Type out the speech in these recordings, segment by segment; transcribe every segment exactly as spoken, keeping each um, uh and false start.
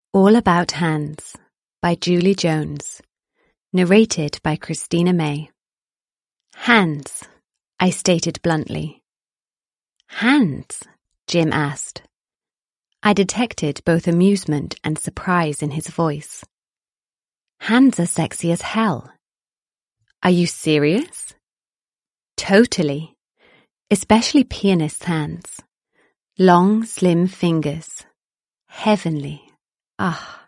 All About Hands by Julie Jones. Narrated by Christina May. Hands, I stated bluntly. Hands? Jim asked. I detected both amusement and surprise in his voice. Hands are sexy as hell. Are you serious? Totally. Especially pianist's hands. Long, slim fingers. Heavenly. Ah.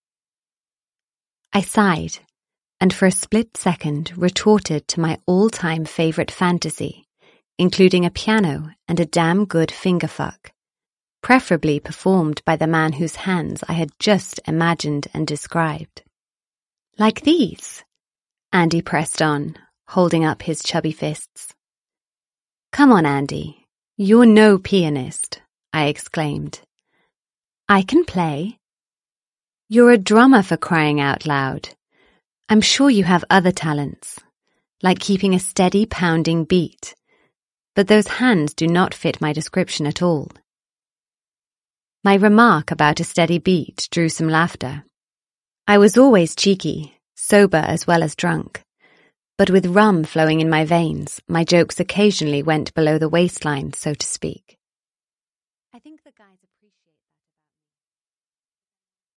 I sighed, and for a split second retorted to my all-time favorite fantasy, including a piano and a damn good fingerfuck, preferably performed by the man whose hands I had just imagined and described. Like these, Andy pressed on, holding up his chubby fists. Come on, Andy, you're no pianist, I exclaimed. I can play. You're a drummer, for crying out loud. I'm sure you have other talents, like keeping a steady pounding beat, but those hands do not fit my description at all. My remark about a steady beat drew some laughter. I was always cheeky, sober as well as drunk, but with rum flowing in my veins, my jokes occasionally went below the waistline, so to speak.